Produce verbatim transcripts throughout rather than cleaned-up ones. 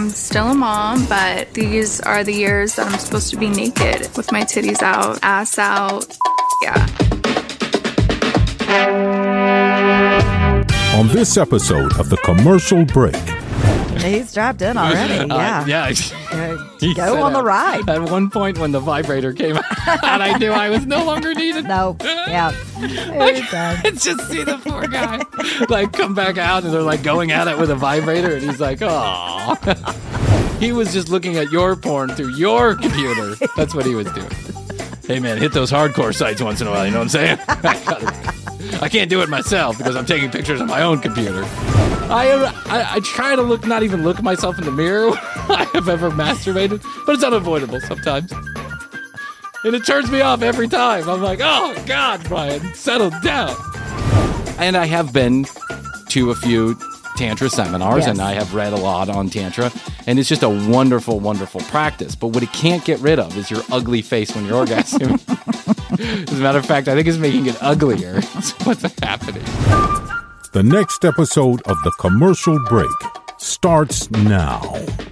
I'm still a mom, but these are the years that I'm supposed to be naked with my titties out, ass out. Yeah. On this episode of The Commercial Break. He's strapped in already. Yeah. Uh, yeah. Go, go on the ride. At one point when the vibrator came out, I knew I was no longer needed. No. Yeah. I just see the poor guy like come back out and they're like going at it with a vibrator and he's like, oh. He was just looking at your porn through your computer. That's what he was doing. Hey man, hit those hardcore sites once in a while, you know what I'm saying? I can't do it myself because I'm taking pictures on my own computer. I, I I try to look, not even look at myself in the mirror when I have ever masturbated, but it's unavoidable sometimes. And it turns me off every time. I'm like, oh, God, Brian, settle down. And I have been to a few Tantra seminars, yes. and I have read a lot on Tantra, and it's just a wonderful, wonderful practice. But what it can't get rid of is your ugly face when you're orgasming. As a matter of fact, I think it's making it uglier. That's what's happening. The next episode of The Commercial Break starts now.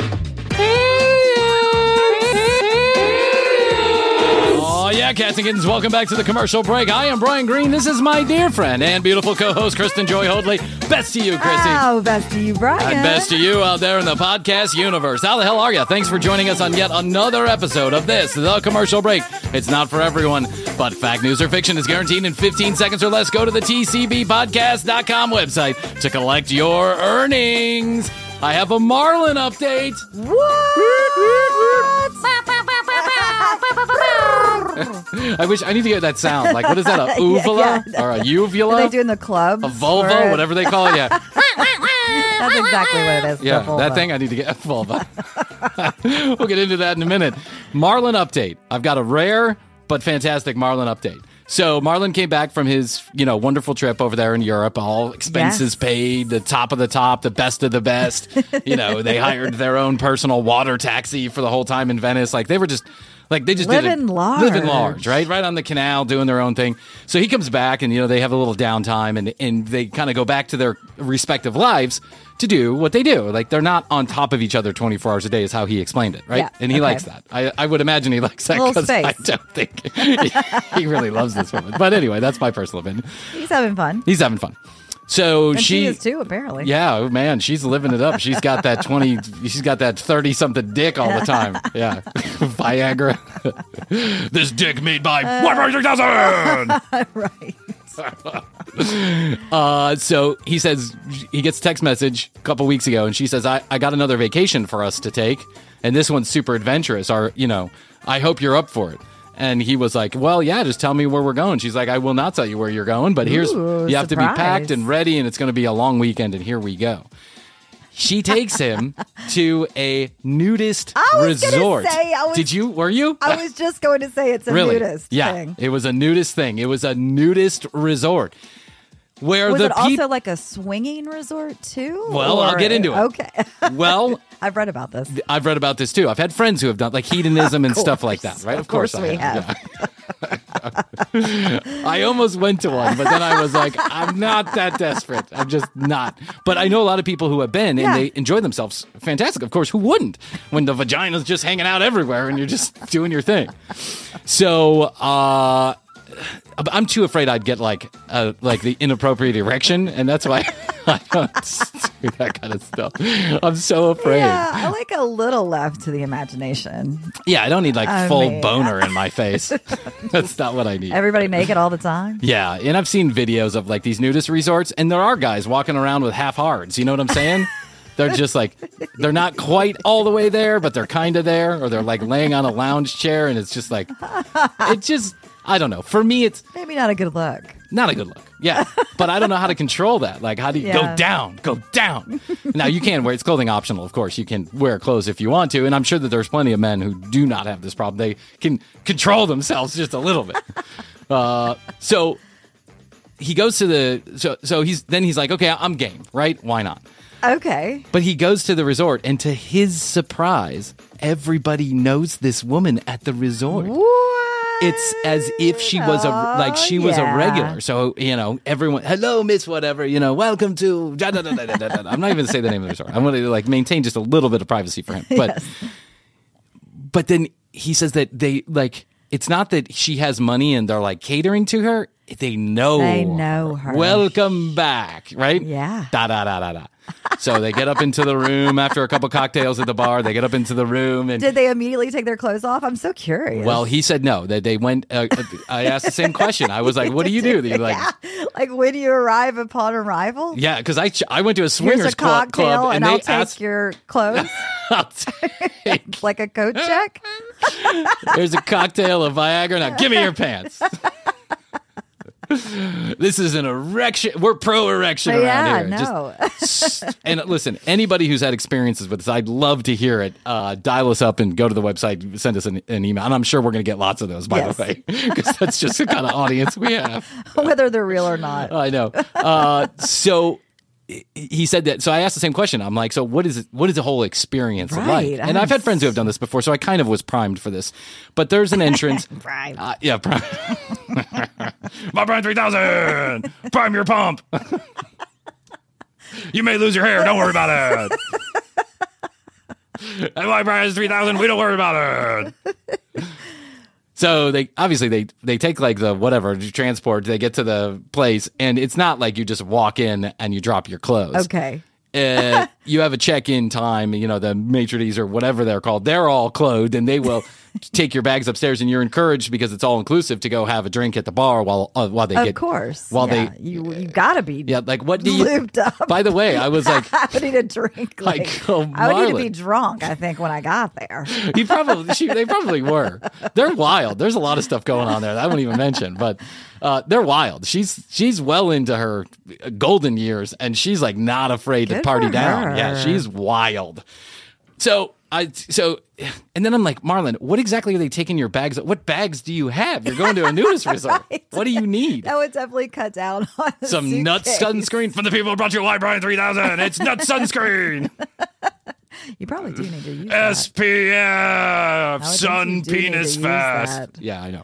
Oh, yeah, cats and kittens, welcome back to The Commercial Break. I am Brian Green. This is my dear friend and beautiful co-host, Kristen Joy Hoadley. Best to you, Chrissy. Oh, best to you, Brian. And best to you out there in the podcast universe. How the hell are you? Thanks for joining us on yet another episode of this, The Commercial Break. It's not for everyone, but fact, news, or fiction is guaranteed in fifteen seconds or less. Go to the T C B podcast dot com website to collect your earnings. I have a Marlin update. I wish I need to get that sound. Like, what is that? A uvula yeah, or a uvula? Are they doing the club? A vulva, or... whatever they call it. Yeah. That's exactly what it is. Yeah, that thing I need to get a vulva. We'll get into that in a minute. Marlin update. I've got a rare but fantastic Marlin update. So Marlin came back from his, you know, wonderful trip over there in Europe, all expenses yes. paid, the top of the top, the best of the best. You know, they hired their own personal water taxi for the whole time in Venice. Like, they were just... Like, they just living did it. large. Living large, right? Right on the canal, doing their own thing. So he comes back and, you know, they have a little downtime and, and they kind of go back to their respective lives to do what they do. Like, they're not on top of each other twenty-four hours a day is how he explained it, right? Yeah, and he okay. likes that. I, I would imagine he likes that because I don't think he, he really loves this woman. But anyway, that's my personal opinion. He's having fun. He's having fun. So and she, she is too, apparently. Yeah, oh, man, she's living it up. She's got that twenty, she's got that thirty something dick all the time. Yeah, Viagra. This dick made by uh, one hundred thousand. Right. uh, so he says he gets a text message a couple weeks ago, and she says, "I I got another vacation for us to take, and this one's super adventurous. Or you know, I hope you're up for it." And he was like, well, yeah, just tell me where we're going. She's like, I will not tell you where you're going, but here's, Ooh, you have surprise. to be packed and ready, and it's going to be a long weekend, and here we go. She takes him to a nudist I was resort. Gonna say, I was, Did you? Were you? I was just going to say it's a really? nudist yeah, thing. It was a nudist thing. It was a nudist resort. Where was the it peop- also like a swinging resort too? Well, or? I'll get into it. Okay. Well, I've read about this. I've read about this too. I've had friends who have done like hedonism and stuff like that, right? Of, of course, course we have. have. Yeah. I almost went to one, but then I was like, I'm not that desperate. I'm just not. But I know a lot of people who have been, and yeah. they enjoy themselves. Fantastic. Of course, who wouldn't? When the vagina's just hanging out everywhere and you're just doing your thing. So, uh... I'm too afraid I'd get like uh, like the inappropriate erection, and that's why I don't do that kind of stuff. I'm so afraid. Yeah, I like a little left to the imagination. Yeah, I don't need like I full mean, boner in my face. That's not what I need. Everybody naked all the time? Yeah, and I've seen videos of like these nudist resorts, and there are guys walking around with half hards. You know what I'm saying? They're just like, they're not quite all the way there, but they're kind of there, or they're like laying on a lounge chair, and it's just like, it just... I don't know. For me, it's... Maybe not a good look. Not a good look. Yeah. But I don't know how to control that. Like, how do you yeah. go down? Go down. Now, you can wear... It's clothing optional, of course. You can wear clothes if you want to. And I'm sure that there's plenty of men who do not have this problem. They can control themselves just a little bit. Uh, so he goes to the... So, so he's then he's like, okay, I'm game, right? Why not? Okay. But he goes to the resort, and to his surprise, everybody knows this woman at the resort. What? it's as if she was a like she was yeah. a regular. So you know, everyone, hello, Miss Whatever. You know, welcome to. Da, da, da, da, da, da. I'm not even gonna say the name of the resort. I'm gonna like maintain just a little bit of privacy for him. But Yes. but then he says that they like. It's not that she has money and they're like catering to her. They know. They know her. Welcome back, right? Yeah. Da da da da da. So they get up into the room after a couple cocktails at the bar. They get up into the room and. Did they immediately take their clothes off? I'm so curious. Well, he said no. That they went. Uh, I asked the same question. I was like, "What do you do?" They're like, yeah. Like when you arrive upon arrival. "Yeah," because I I went to a swingers Here's a club, cocktail, club and, and I'll they take asked. your clothes. I'll take, Like a coat check. there's a cocktail of Viagra. Now give me your pants. This is an erection. We're pro erection around Yeah, here. no. Just, and listen, anybody who's had experiences with this, I'd love to hear it. Uh, dial us up and go to the website, send us an, an email. And I'm sure we're going to get lots of those, by Yes. the way, because that's just the kind of audience we have. Whether they're real or not. I know. Uh, so he said that. So I asked the same question. I'm like, so what is it, what is the whole experience Right. like? And I've had friends who have done this before, so I kind of was primed for this. But there's an entrance. Primed. Uh, yeah, prime. My Brian three thousand. Prime your pump. You may lose your hair. Don't worry about it. And my Brian three thousand. We don't worry about it. So they obviously they they take like the whatever transport. They get to the place, and it's not like you just walk in and you drop your clothes. Okay. Uh, you have a check-in time. You know, the maitre d's or whatever they're called. They're all clothed, and they will take your bags upstairs. And you're encouraged because it's all inclusive to go have a drink at the bar while uh, while they Of get course. while yeah. they you you gotta be yeah like what do you lubed up. By the way, I was like. I would need a drink. Like, Like, oh, I would need to be Marlon. drunk, I think, when I got there. He probably, she, they probably were. They're wild. There's a lot of stuff going on there that I won't even mention, but uh, they're wild. She's she's well into her golden years, and she's like not afraid to Good party for down. her. Yeah, she's wild. So I so, and then I'm like, Marlon, what exactly are they taking your bags? What bags do you have? You're going to a nudist resort. Right. What do you need? That would definitely cut down on the Some nut suitcase. sunscreen from the people who brought you White Brian three thousand. It's nut sunscreen. You probably do need to use S that. P F I would think sun you do need to penis use fast. that. Yeah, I know.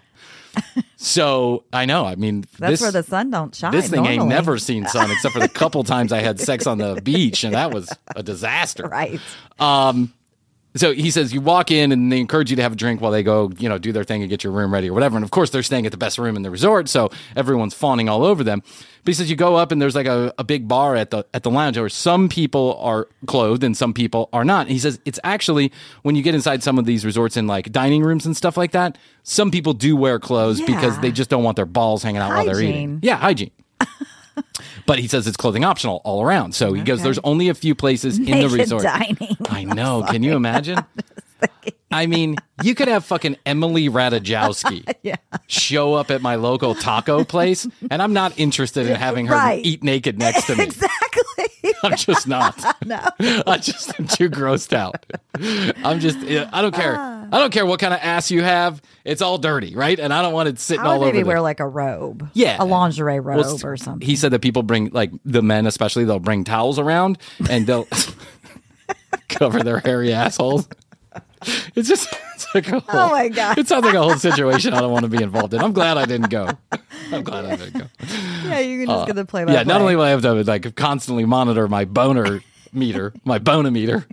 So I know. I mean, That's this, where the sun don't shine. this thing ain't normally. never seen sun except for the couple times I had sex on the beach, and that was a disaster. Right. Um, so he says you walk in and they encourage you to have a drink while they go, you know, do their thing and get your room ready or whatever. And of course, they're staying at the best room in the resort, so everyone's fawning all over them. But he says you go up and there's like a, a big bar at the at the lounge where some people are clothed and some people are not. And he says it's actually when you get inside some of these resorts in like dining rooms and stuff like that, some people do wear clothes Yeah. because they just don't want their balls hanging out while they're eating. Hygiene. Yeah, hygiene. But he says it's clothing optional all around. So he goes, Okay. there's only a few places in the Naked resort. dining. I know. Can you imagine? I mean, you could have fucking Emily Ratajkowski Yeah. show up at my local taco place, and I'm not interested in having her Right. eat naked next to me. Exactly. I'm just not. No. I just am too grossed out. I'm just, I don't care. Ah. I don't care what kind of ass you have. It's all dirty, right? And I don't want it sitting I would all over maybe there. wear like a robe. Yeah. A lingerie robe Well, or something. He said that people bring, like the men especially, they'll bring towels around and they'll cover their hairy assholes. It's just, it's like a whole, Oh my God. It sounds like a whole situation I don't want to be involved in. I'm glad I didn't go. I'm glad I didn't go. Yeah, you can just get the play by Uh, Yeah, not only will I have to like constantly monitor my boner meter, my bonometer,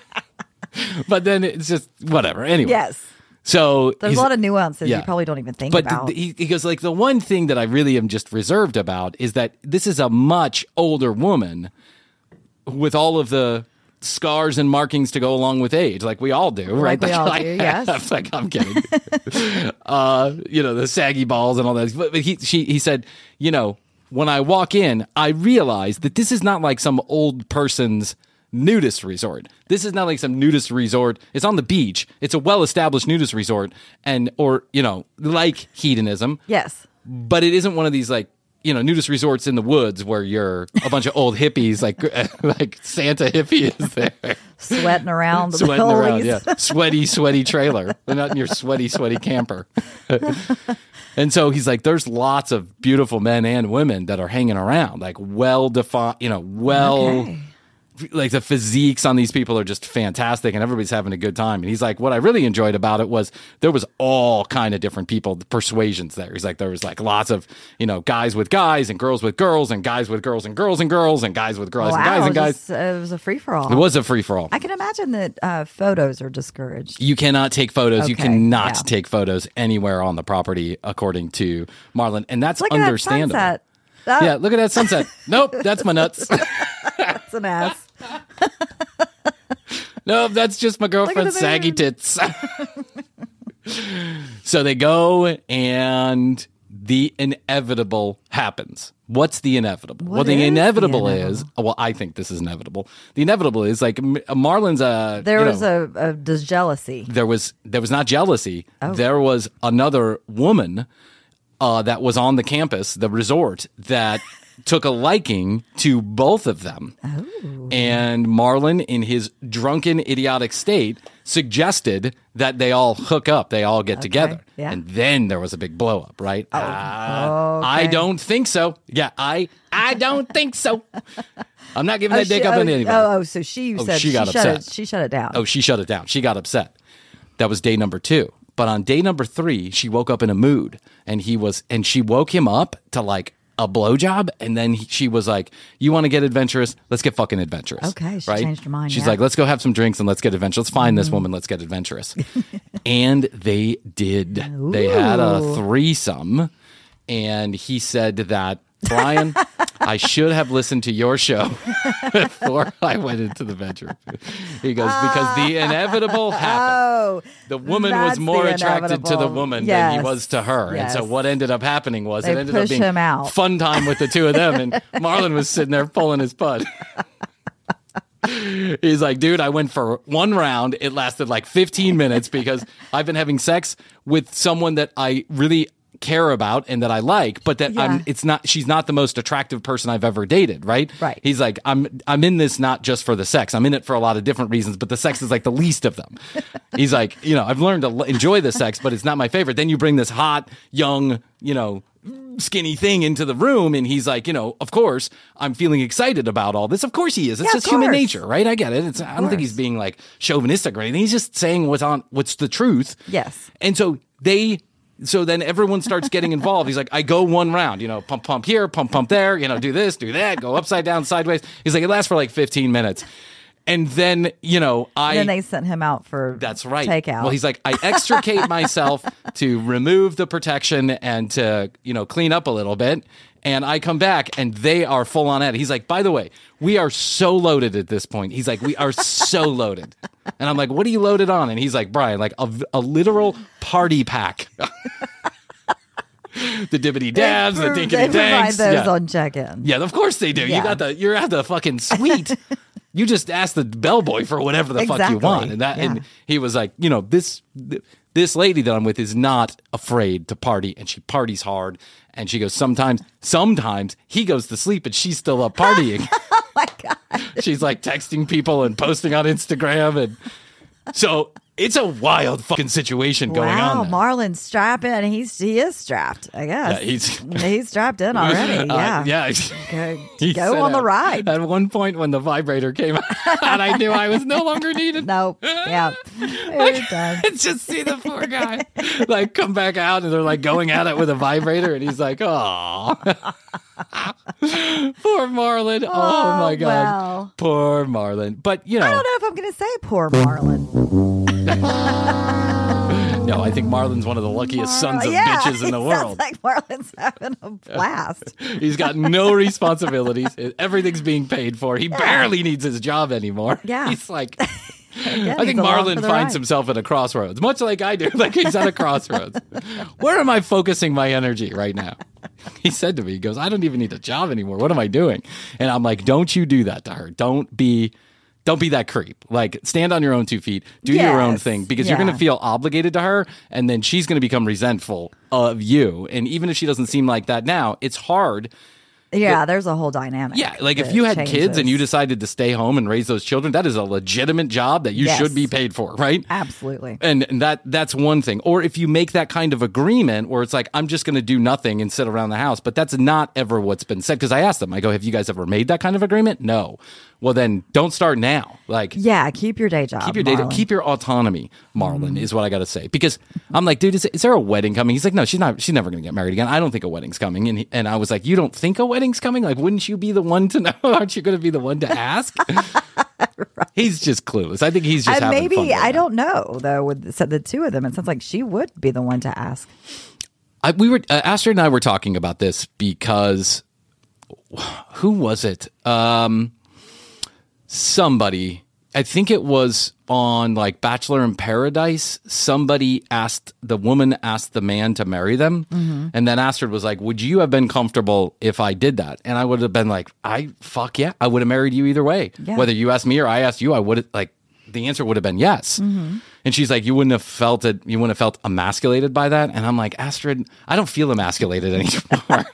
but then it's just whatever. Anyway. Yes. So There's he's- a lot of nuances yeah. you probably don't even think but about. the, he, he goes like the one thing that I really am just reserved about is that this is a much older woman with all of the scars and markings to go along with age, like we all do, right? we all I do, have. yes. Like I'm kidding. uh, you know, the saggy balls and all that. But, but he she he said, you know, when I walk in, I realize that this is not like some old person's nudist resort. This is not like some nudist resort. It's on the beach. It's a well-established nudist resort, and or you know, like hedonism. yes. But it isn't one of these like, you know, nudist resorts in the woods where you're a bunch of old hippies, like like Santa hippie is there. Sweating around the Sweating around, goalies. yeah. Sweaty, sweaty trailer. They're not in your sweaty, sweaty camper. And so he's like, there's lots of beautiful men and women that are hanging around, like well defined, you know, well, Okay. like the physiques on these people are just fantastic and everybody's having a good time. And he's like, what I really enjoyed about it was there was all kind of different people, the persuasions there. He's like, there was like lots of, you know, guys with guys and girls with girls and guys with girls and girls and girls and guys with girls wow, and guys and guys. Just, uh, it was a free-for-all. It was a free-for-all. I can imagine that uh, photos are discouraged. You cannot take photos. Okay, you cannot yeah. take photos anywhere on the property, according to Marlon. And that's Look understandable. At that sunset. Oh. Yeah, look at that sunset. Nope, that's my nuts. That's an ass. No, that's just my girlfriend's the saggy moon. tits. So they go and the inevitable happens. What's the inevitable? What well, the is the inevitable, inevitable? is, well, I think this is inevitable. The inevitable is like M- Marlon's a, There you was know, a, a there's jealousy. there was, there was not jealousy. Oh. There was another woman uh, that was on the campus, the resort, that took a liking to both of them. Oh. And Marlon, in his drunken, idiotic state, suggested that they all hook up, they all get together. yeah. And then there was a big blow up, right? Oh. Uh, Okay. I don't think so. Yeah, I I don't think so. I'm not giving that dick she, up oh, to anybody. Oh, oh, so she Oh, said she she, got shut upset. it. She shut it down. Oh, she shut it down. She got upset. That was day number two. But on day number three, she woke up in a mood, and he was, and she woke him up to like a blowjob, and then he, she was like, "You want to get adventurous? Let's get fucking adventurous." Okay, she right? changed her mind, She's yeah. like, "Let's go have some drinks and let's get adventurous. Let's find this woman. Let's get adventurous." And they did. They had a Ooh. threesome, and he said that, Brian, I should have listened to your show before I went into the venture. He goes, because the inevitable happened. Oh, The woman that's was more the attracted to the inevitable. woman than Yes. he was to her. Yes. And so what ended up happening was They it ended up push being him out. fun time with the two of them. And Marlon was sitting there pulling his butt. He's like, dude, I went for one round. It lasted like fifteen minutes because I've been having sex with someone that I really care about and that I like, but that Yeah. I'm it's not she's not the most attractive person I've ever dated, right? Right. He's like, I'm I'm in this not just for the sex. I'm in it for a lot of different reasons, but the sex is like the least of them. He's like, you know, I've learned to l- enjoy the sex, but it's not my favorite. Then you bring this hot, young, you know, skinny thing into the room, and he's like, you know, of course I'm feeling excited about all this. Of course he is. It's Yeah, of just human course. nature, right? I get it. It's I don't think he's being like chauvinistic or anything. He's just saying what's on what's the truth. Yes. And so they so then everyone starts getting involved. He's like, I go one round, you know, pump, pump here, pump, pump there, you know, do this, do that, go upside down, sideways. He's like, it lasts for like fifteen minutes. And then, you know, I. And then they sent him out for That's right. takeout. Well, he's like, I extricate myself to remove the protection and to, you know, clean up a little bit. And I come back and they are full on at it. He's like, by the way, we are so loaded at this point. He's like, we are so loaded. And I'm like, what are you loaded on? And he's like, Brian, like a, a literal party pack. The dibbity dabs, the They dinkity provide danks. those Yeah. on check-in. Yeah, of course they do. You Yeah. got the you're at the fucking suite. You just ask the bellboy for whatever the fuck you Exactly. want. And that Yeah. and he was like, you know, this this lady that I'm with is not afraid to party, and she parties hard. And she goes, sometimes sometimes he goes to sleep and she's still up partying. Oh my God. She's like texting people and posting on Instagram, and so it's a wild fucking situation going wow, on. there. Marlon's strapping. He's he is strapped. I guess Yeah, he's- he's strapped in already. Uh, Yeah, yeah. Go, He go said on the at- ride. At one point when the vibrator came out, I knew I was no longer needed. No, yeah, we're done. Just see the poor guy like come back out, and they're like going at it with a vibrator, and he's like, "Oh, poor Marlon! Oh, Oh, my god, wow. poor Marlon!" But you know, I don't know if I'm going to say poor Marlon. no, I think Marlon's one of the luckiest sons of yeah, bitches in the it world. Sounds like Marlon's having a blast. He's got no responsibilities. Everything's being paid for. He barely needs his job anymore. Yeah. He's like, Again, I think he's along Marlon for the finds ride. himself at a crossroads, much like I do. Like he's at a crossroads. Where am I focusing my energy right now? He said to me, he goes, I don't even need a job anymore. What am I doing? And I'm like, don't you do that to her. Don't be... Don't be that creep. Like, stand on your own two feet. Do your own Yes. thing, because you're Yeah. going to feel obligated to her, and then she's going to become resentful of you. And even if she doesn't seem like that now, it's hard. Yeah, there's a whole dynamic. Yeah, like if that you had kids changes. and you decided to stay home and raise those children, that is a legitimate job that you Yes. should be paid for, right? Absolutely. And, and that that's one thing. Or if you make that kind of agreement where it's like, I'm just going to do nothing and sit around the house, but that's not ever what's been said. Because I asked them, I go, have you guys ever made that kind of agreement? No. well, then don't start now. Like, Yeah, keep your day job. keep your data, Marlon. keep your autonomy, Marlon, is what I got to say. Because I'm like, dude, is, is there a wedding coming? He's like, no, she's not. She's never going to get married again. I don't think a wedding's coming. And he, and I was like, you don't think a wedding's coming? Like, wouldn't you be the one to know? Aren't you going to be the one to ask? Right. He's just clueless. I think he's just And having maybe fun. I don't know though. With so the two of them, it sounds like she would be the one to ask. I, we were uh, Astrid and I were talking about this because who was it? Um, somebody. I think it was on like Bachelor in Paradise. Somebody asked, the woman asked the man to marry them. Mm-hmm. And then Astrid was like, would you have been comfortable if I did that? And I would have been like, I fuck yeah. I would have married you either way. Yeah. Whether you asked me or I asked you, I would have like, the answer would have been yes. Mm-hmm. And she's like, you wouldn't have felt it. You wouldn't have felt emasculated by that. And I'm like, Astrid, I don't feel emasculated anymore.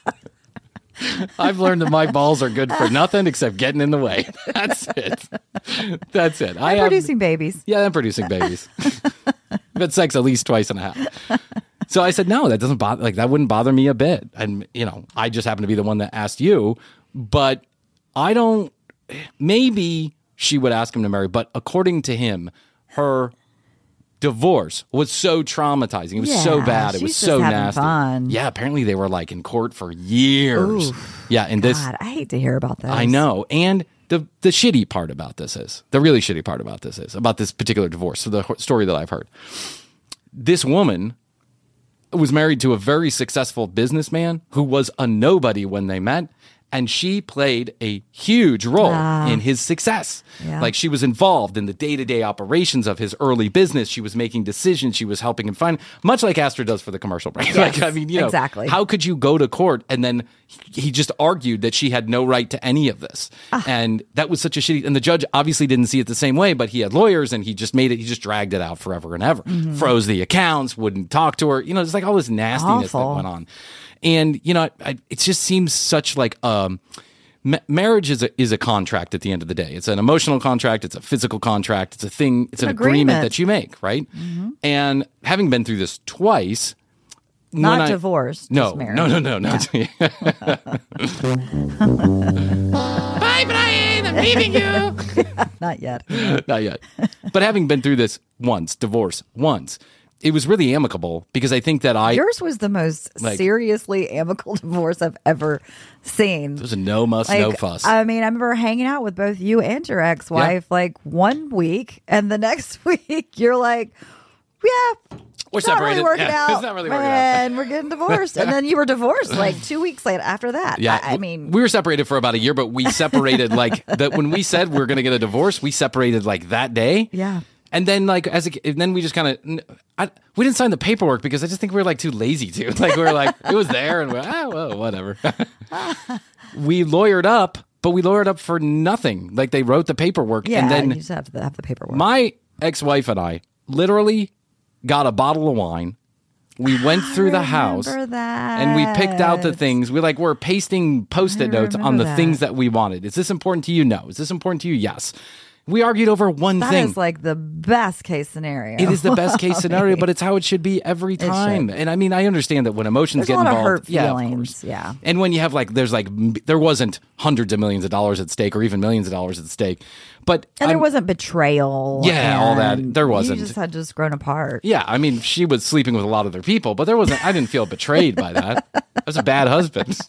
I've learned that my balls are good for nothing except getting in the way. That's it. That's it. I I'm have, producing babies. Yeah, I'm producing babies. I've had sex at least twice and a half. So I said, no, that doesn't bother. Like that wouldn't bother me a bit. And you know, I just happen to be the one that asked you. But I don't. Maybe she would ask him to marry. But according to him, her divorce was so traumatizing. It was Yeah, so bad. It she's was just so having nasty. fun. Yeah, apparently they were like in court for years. Oof. Yeah, and this God, I hate to hear about that. I know. And the the shitty part about this is, the really shitty part about this is, about this particular divorce, so the ho- story that I've heard. This woman was married to a very successful businessman who was a nobody when they met. And she played a huge role Ah. in his success. Yeah. Like she was involved in the day-to-day operations of his early business. She was making decisions. She was helping him find, much like Astrid does for the commercial break. Yes, like, I mean, you know, exactly. how could you go to court and then he he just argued that she had no right to any of this? Ah. And that was such a shitty, and the judge obviously didn't see it the same way, but he had lawyers and he just made it, he just dragged it out forever and ever. Mm-hmm. Froze the accounts, wouldn't talk to her. You know, it's like all this nastiness Awful. that went on. And, you know, I, it just seems such like, um, Ma- marriage is a is a contract at the end of the day. It's an emotional contract. It's a physical contract. It's a thing. It's an, an agreement. agreement. that you make, right? Mm-hmm. And having been through this twice, Not when I- divorced. No, just married. no, no, no, no. Bye, Brian. I'm leaving you. Not yet. Not yet. But having been through this once, divorce once, it was really amicable because I think that I Yours was the most Like- seriously amicable divorce I've ever seen. there was a no muss, Like, no fuss. I mean, I remember hanging out with both you and your ex-wife like one week, and the next week you're like, "Yeah, We're it's not really separated. working Yeah, out, it's not really working out." and we're getting divorced." And then you were divorced like two weeks later after that. Yeah, I, I mean, we were separated for about a year, but we separated like that when we said we were going to get a divorce. We separated like that day. Yeah. and then like as a, and then we just kind of we didn't sign the paperwork because I just think we were like too lazy to. Like we were like it was there, and we're ah well whatever. We lawyered up, but we lawyered up for nothing. Like they wrote the paperwork, yeah, and then you just have to have the paperwork. my ex-wife and I literally got a bottle of wine. We went through the house remember that. and we picked out the things. We like we're pasting post-it I notes on remember the that. things that we wanted. Is this important to you? No. Is this important to you? Yes. We argued over one That thing. is like the best case scenario. It is the best case scenario, but it's how it should be every time. And I mean, I understand that when emotions There's get a lot involved, of hurt yeah, of feelings. course. Yeah. And when you have like, there's like, m- there wasn't hundreds of millions of dollars at stake, or even millions of dollars at stake, but And there I'm- wasn't betrayal. Yeah, all that. and There wasn't. You just had just grown apart. Yeah, I mean, she was sleeping with a lot of other people, but there wasn't. I didn't feel betrayed by that. I was a bad husband.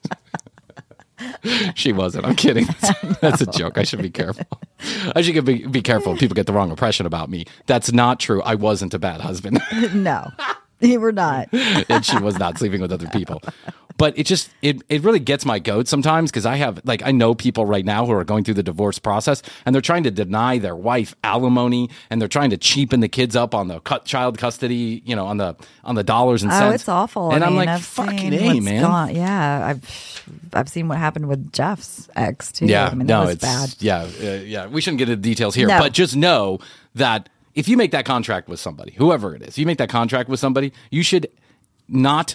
She wasn't. I'm kidding. That's, that's a joke. I should be careful. I should be be careful. People get the wrong impression about me. That's not true. I wasn't a bad husband, No, you were not. and she was not sleeping with other people. But it just it it really gets my goat sometimes because I have like I know people right now who are going through the divorce process and they're trying to deny their wife alimony and they're trying to cheapen the kids up on the cut child custody, you know, on the on the dollars and Oh, cents. it's awful. And I I'm mean, like, I've fucking seen A, what's man. gone- Yeah, I've I've seen what happened with Jeff's ex too. Yeah, I mean, no, it was it's bad. yeah, uh, yeah. We shouldn't get into details here, No. but just know that if you make that contract with somebody, whoever it is, you make that contract with somebody, you should not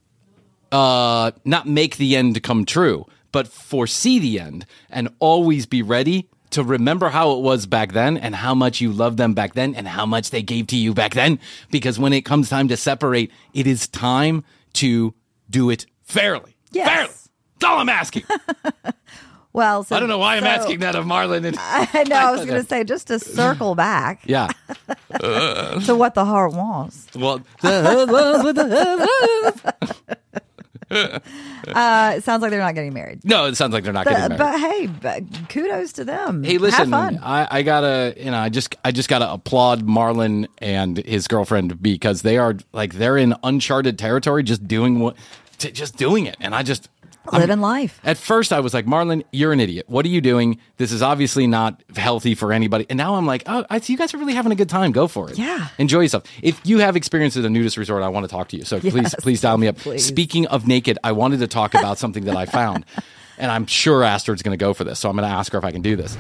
uh not make the end come true, but foresee the end and always be ready to remember how it was back then and how much you loved them back then and how much they gave to you back then, because when it comes time to separate, it is time to do it fairly. Yes. Fairly. That's all I'm asking. Well, so, I don't know why I'm so, asking that of Marlon. And I know. I was going to say, just to circle back. Yeah. To what the heart wants. Well, uh, it sounds like they're not getting married. no, it sounds like they're not getting married. But hey, but kudos to them. Hey, listen, Have fun. I, I gotta, you know, I just, I just gotta applaud Marlon and his girlfriend because they are like they're in uncharted territory, just doing what, t- just doing it, and I just. Living I'm, life. At first, I was like, Marlon, you're an idiot. What are you doing? This is obviously not healthy for anybody. And now I'm like, oh, I see you guys are really having a good time. Go for it. Yeah. Enjoy yourself. If you have experience at a nudist resort, I want to talk to you. So Yes, please, please dial me up. please. Speaking of naked, I wanted to talk about something that I found. And I'm sure Astrid's going to go for this. So I'm going to ask her if I can do this.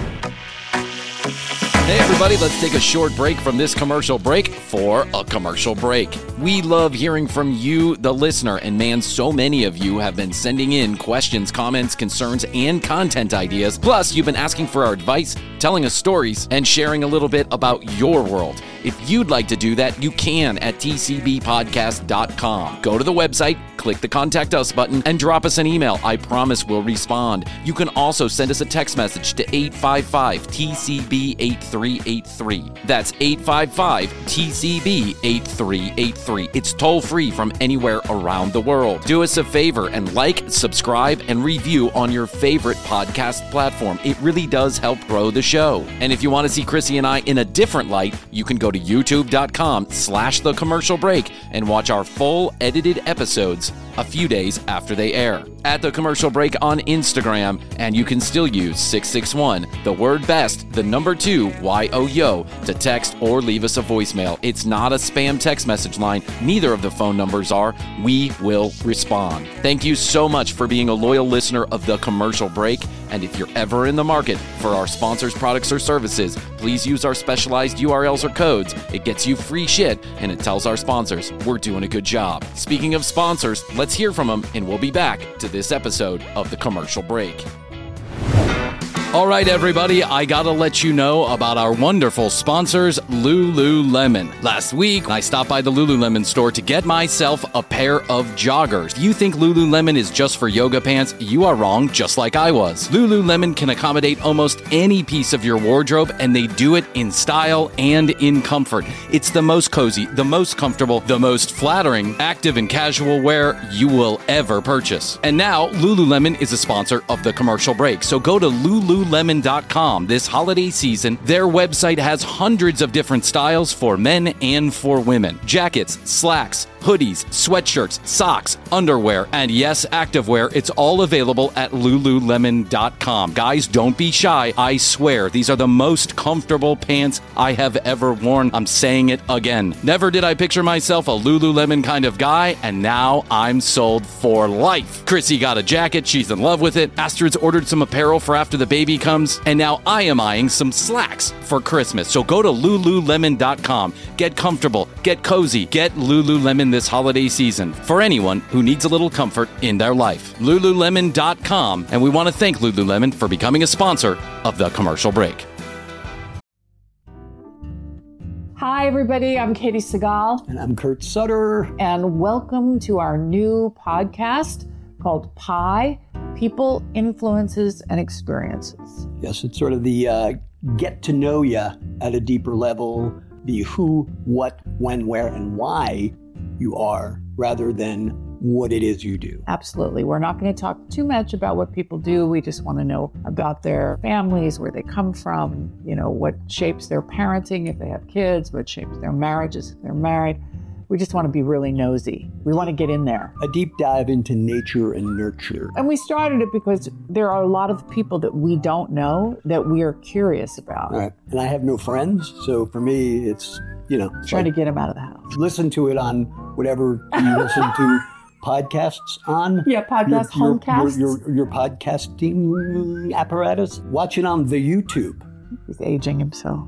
Hey everybody, let's take a short break from this commercial break for a commercial break. We love hearing from you, the listener, and man, so many of you have been sending in questions, comments, concerns, and content ideas. Plus, you've been asking for our advice, telling us stories, and sharing a little bit about your world. If you'd like to do that, you can at t c b podcast dot com. Go to the website, click the Contact Us button, and drop us an email. I promise we'll respond. You can also send us a text message to eight five five T C B eight three eight three. That's eight five five T C B eight three eight three. It's toll-free from anywhere around the world. Do us a favor and like, subscribe, and review on your favorite podcast platform. It really does help grow the show. And if you want to see Chrissy and I in a different light, you can go to youtube.com slash the commercial break and watch our full edited episodes a few days after they air. At The Commercial Break on Instagram, and you can still use six six one, the word best, the number two, Y O Y O, to text or leave us a voicemail. It's not a spam text message line. Neither of the phone numbers are. We will respond. Thank you so much for being a loyal listener of The Commercial Break, and if you're ever in the market for our sponsors' products or services, please use our specialized U R Ls or codes. It gets you free shit, and it tells our sponsors we're doing a good job. Speaking of sponsors, let's hear from them, and we'll be back to this episode of The Commercial Break. All right, everybody, I gotta let you know about our wonderful sponsors, Lululemon. Last week, I stopped by the Lululemon store to get myself a pair of joggers. You think Lululemon is just for yoga pants? You are wrong, just like I was. Lululemon can accommodate almost any piece of your wardrobe, and they do it in style and in comfort. It's the most cozy, the most comfortable, the most flattering, active and casual wear you will ever purchase. And now, Lululemon is a sponsor of The Commercial Break, so go to Lululemon. Lululemon dot com this holiday season. Their website has hundreds of different styles for men and for women. Jackets, slacks, hoodies, sweatshirts, socks, underwear, and yes, activewear. It's all available at Lululemon dot com. Guys, don't be shy. I swear, these are the most comfortable pants I have ever worn. I'm saying it again. Never did I picture myself a Lululemon kind of guy, and now I'm sold for life. Chrissy got a jacket. She's in love with it. Astrid's ordered some apparel for after the baby comes, and now I am eyeing some slacks for Christmas. So go to Lululemon dot com. Get comfortable, get cozy, get Lululemon this holiday season for anyone who needs a little comfort in their life. Lululemon dot com, and we want to thank Lululemon for becoming a sponsor of The Commercial Break. Hi, everybody. I'm Katie Segal. And I'm Kurt Sutter. And welcome to our new podcast called Pi, People, Influences, and Experiences. Yes, it's sort of the uh, get to know you at a deeper level, the who, what, when, where, and why you are, rather than what it is you do. Absolutely. We're not going to talk too much about what people do. We just want to know about their families, where they come from, you know, what shapes their parenting if they have kids, what shapes their marriages if they're married. We just want to be really nosy. We want to get in there. A deep dive into nature and nurture. And we started it because there are a lot of people that we don't know that we are curious about. Right. And I have no friends, so for me, it's, you know. Trying like, to get them out of the house. Listen to it on whatever you listen to podcasts on. Yeah, podcast, your, homecasts. Your, your, your podcasting apparatus. Watch it on the YouTube. He's aging himself.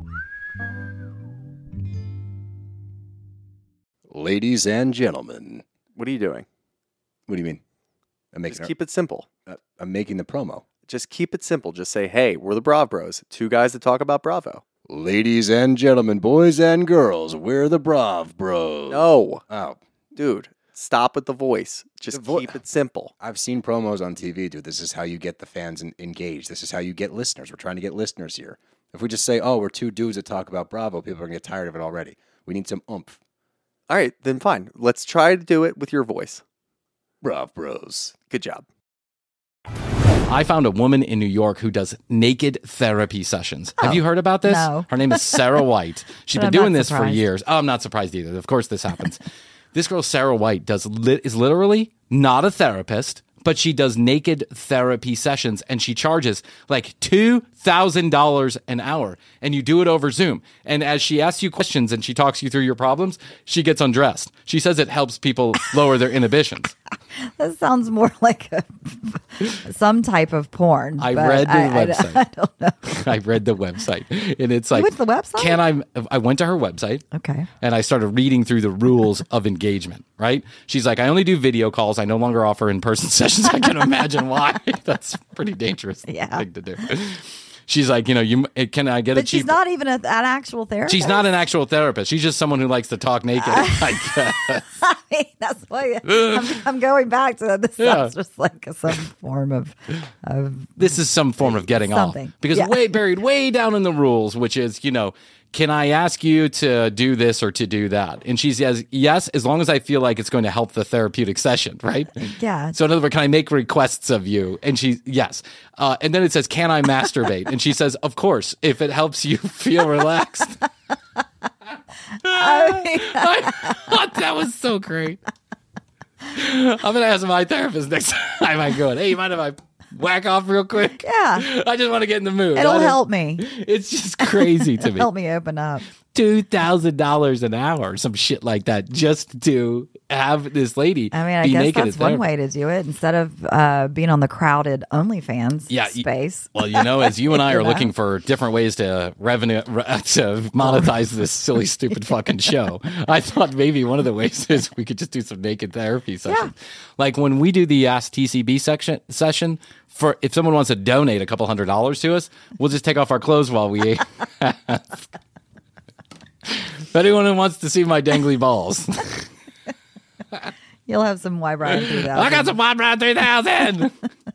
Ladies and gentlemen. What are you doing? What do you mean? I'm making Just keep it simple. uh, I'm making the promo. Just keep it simple. Just say, hey, we're the Brav Bros. Two guys that talk about Bravo. Ladies and gentlemen, boys and girls, we're the Brav Bros. No. Oh. Dude, Stop with the voice. Just The vo- keep it simple. I've seen promos on T V, dude. This is how you get the fans en- engaged. This is how you get listeners. We're trying to get listeners here. If we just say, oh, we're two dudes that talk about Bravo, people are going to get tired of it already. We need some oomph. All right, then fine. Let's try to do it with your voice. Brav Bros. Good job. I found a woman in New York who does naked therapy sessions. Oh, Have you heard about this? no. Her name is Sarah White. She's But been I'm doing not this for surprised. years. Oh, I'm not surprised either. Of course this happens. This girl, Sarah White, does li- is literally not a therapist, but she does naked therapy sessions, and she charges like two thousand dollars an hour, and you do it over Zoom. And as she asks you questions and she talks you through your problems, she gets undressed. She says it helps people lower their inhibitions. That sounds more like a, some type of porn. I but read the I, I- website. I, don't know. I read the website, and it's like, went to the website? Can I? I went to her website. Okay. And I started reading through the rules of engagement. Right? She's like, I only do video calls. I no longer offer in-person sessions. I can imagine why. That's a pretty dangerous Yeah. thing to do. She's like, you know, you can I get a But she's cheap? not even a, an actual therapist. She's not an actual therapist. She's just someone who likes to talk naked. I guess. I mean, that's why I'm, I'm going back to that. This Yeah. sounds just like a, some form of, of This is some form of getting Something. off because Yeah. way buried way down in the rules, which is, you know, can I ask you to do this or to do that? And she says, yes, as long as I feel like it's going to help the therapeutic session, right? Yeah. So in other words, can I make requests of you? And she, yes. Uh, and then it says, can I masturbate? And she says, of course, if it helps you feel relaxed. I mean, I thought that was so great. I'm going to ask my therapist next time I go in. Hey, you mind if I whack off real quick? yeah. I just want to get in the mood. I It'll don't- help me. It's just crazy to me. Help me open up. two thousand dollars an hour, some shit like that, just to have this lady I mean, I be guess naked that's at one therapy. way to do it instead of uh, being on the crowded OnlyFans Yeah, y- space. Well, you know, as you and I You are know? looking for different ways to revenue re- to monetize this silly, stupid fucking show, I thought maybe one of the ways is we could just do some naked therapy sessions. Like when we do the Ask T C B section session, for if someone wants to donate a couple hundred dollars to us, we'll just take off our clothes while we ask. If anyone who wants to see my dangly balls, You'll have some wide ride through that. I got some Wild Ride three thousand.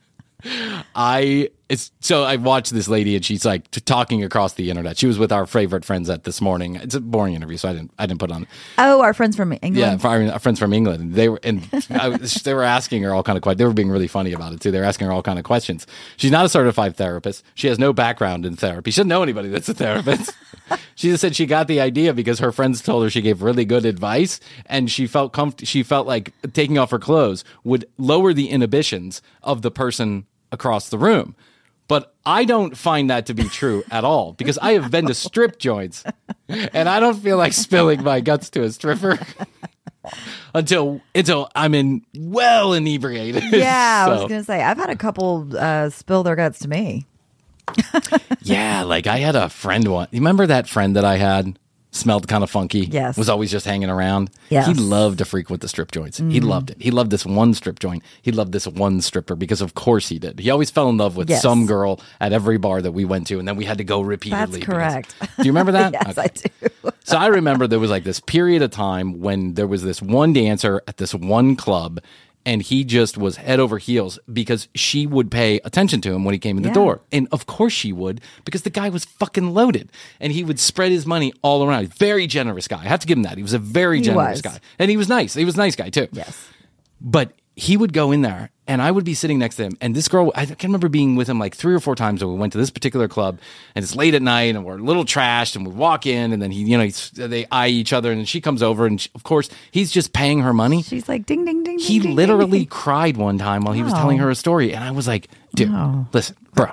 I it's so I watched this lady and she's like t- talking across the internet. She was with our favorite friends at this morning. It's a boring interview, so I didn't I didn't put it on. Oh, our friends from England. Yeah, for our, our friends from England. And they were and I, was- they were asking her all kind of questions. They were being really funny about it too. They were asking her all kind of questions. She's not a certified therapist. She has no background in therapy. She doesn't know anybody that's a therapist. She just said she got the idea because her friends told her she gave really good advice, and she felt comf- She felt like taking off her clothes would lower the inhibitions of the person across the room. But I don't find that to be true at all because I have been to strip joints and I don't feel like spilling my guts to a stripper until until I'm in well inebriated. Yeah, I was So, going to say, I've had a couple uh, spill their guts to me. yeah, like I had a friend one. You remember that friend that I had? Smelled kind of funky. Yes. Was always just hanging around. Yes. He loved to freak with the strip joints. He loved it. He loved this one strip joint. He loved this one stripper because of course he did. He always fell in love with Yes. some girl at every bar that we went to, and then we had to go repeatedly. That's because- correct. Do you remember that? Yes, Okay. I do. So I remember there was like this period of time when there was this one dancer at this one club, and he just was head over heels because she would pay attention to him when he came in the Yeah. door. And of course she would, because the guy was fucking loaded. And he would spread his money all around. Very generous guy. I have to give him that. He was a very He generous was. guy. And he was nice. He was a nice guy too. Yes. But he would go in there and I would be sitting next to him. And this girl, I can remember being with him like three or four times when we went to this particular club, and it's late at night and we're a little trashed, and we walk in and then he, you know, he's, they eye each other, and then she comes over and she, of course he's just paying her money. She's like, ding, ding, ding, He ding, ding, literally ding. cried one time while he was Oh. telling her a story. And I was like, dude, Oh. listen, bro,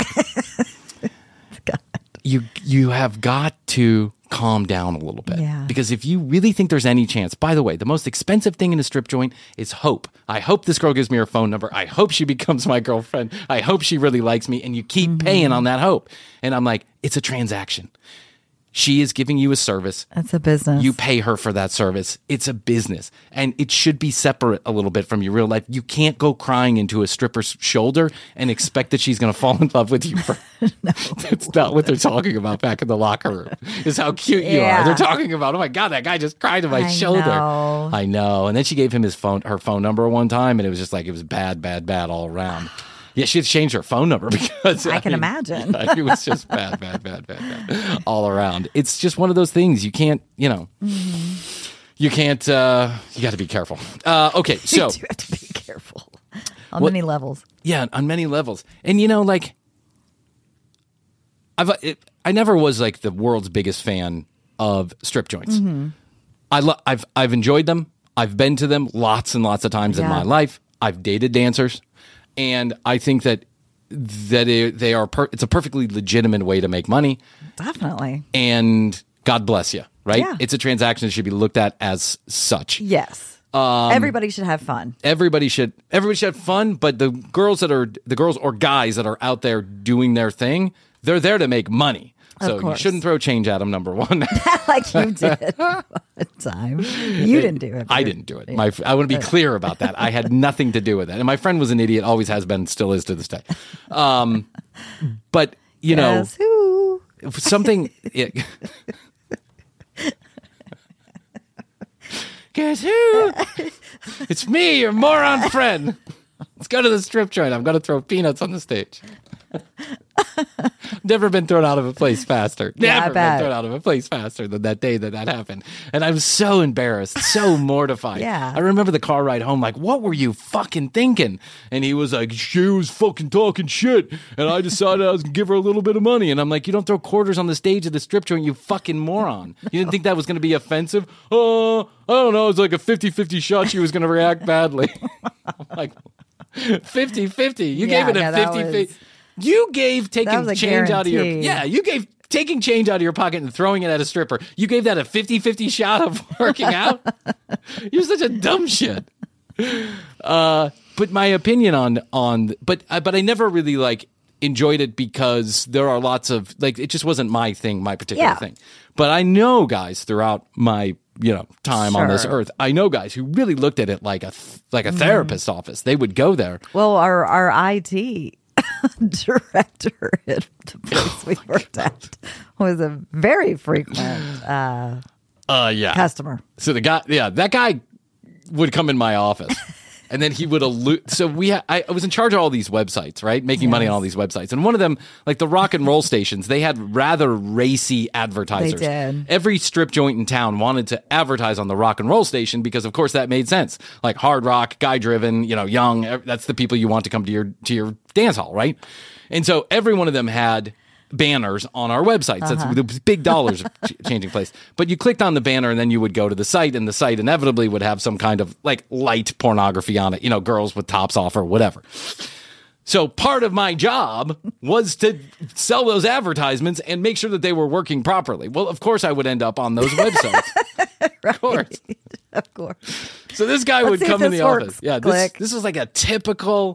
you, you have got to calm down a little bit. Yeah. Because if you really think there's any chance, by the way, the most expensive thing in a strip joint is hope. I hope this girl gives me her phone number. I hope she becomes my girlfriend. I hope she really likes me. And you keep Mm-hmm. paying on that hope. And I'm like, it's a transaction. She is giving you a service. That's a business. You pay her for that service. It's a business. And it should be separate a little bit from your real life. You can't go crying into a stripper's shoulder and expect that she's going to fall in love with you. For, no. That's not what they're talking about back in the locker room, is how cute you Yeah. are. They're talking about, oh my God, that guy just cried on my I shoulder. know. I know. And then she gave him his phone, her phone number one time, and it was just like, it was bad, bad, bad all around. Yeah, she had to change her phone number because I I can mean, imagine. yeah, it was just bad, bad, bad, bad, bad, all around. It's just one of those things you can't, you know, mm-hmm. you can't. Uh, you got to be careful. Uh, okay, so you do have to be careful on what, many levels. Yeah, on many levels, and you know, like, I've it, I never was like the world's biggest fan of strip joints. Mm-hmm. I lo- I've I've enjoyed them. I've been to them lots and lots of times Yeah. in my life. I've dated dancers. And I think that that it, they are. Per, it's a perfectly legitimate way to make money. Definitely. And God bless you, right? Yeah. It's a transaction that should be looked at as such. Yes. Um, Everybody should have fun. Everybody should. Everybody should have fun. But the girls that are the girls or guys that are out there doing their thing, they're there to make money. So you course. shouldn't throw change at them. Number one. Like you did one time. You didn't do it. I didn't do it. My, I want to be clear about that. I had nothing to do with it. And my friend was an idiot, always has been, still is to this day. Um, but, you Guess know, who? something. It, Guess who? It's me, your moron friend. Let's go to the strip joint. I'm going to throw peanuts on the stage. Never been thrown out of a place faster. Yeah, I Never been bet. thrown out of a place faster than that day that that happened. And I was so embarrassed, so mortified. Yeah. I remember the car ride home like, what were you fucking thinking? And he was like, she was fucking talking shit. And I decided I was going to give her a little bit of money. And I'm like, you don't throw quarters on the stage at the strip joint, you fucking moron. You didn't think that was going to be offensive? Oh, I don't know. It was like a fifty-fifty shot. She was going to react badly. I'm like, fifty-fifty. You Yeah, gave it no, a that fifty-fifty. was- You gave taking was a change out of your guarantee. yeah. You gave taking change out of your pocket and throwing it at a stripper. You gave that a fifty-fifty shot of working out. You're such a dumb shit. Uh, but my opinion on on but uh, but I never really like enjoyed it because there are lots of like it just wasn't my thing, my particular Yeah. thing. But I know guys throughout my you know time on this Sure. earth. I know guys who really looked at it like a th- like a therapist's office. They would go there. Well, our our I T director at the place we worked at was a very frequent uh, Uh, yeah. customer. So the guy, yeah, that guy would come in my office, and then he would allude. So we, ha- I, I was in charge of all these websites, right, making money on all these websites, and one of them, like the rock and roll stations, they had rather racy advertisers. They did. Every strip joint in town wanted to advertise on the rock and roll station because, of course, that made sense. Like hard rock, guy driven, you know, young. ev- That's the people you want to come to your to your dance hall, right? And so every one of them had banners on our websites. That's Uh-huh. the big dollars of ch- changing place. But you clicked on the banner and then you would go to the site, and the site inevitably would have some kind of like light pornography on it, you know, girls with tops off or whatever. So part of my job was to sell those advertisements and make sure that they were working properly. Well, of course I would end up on those websites. Of course. Of course. So this guy Let's would see if come in this the works. office. Yeah, this, Click. this was like a typical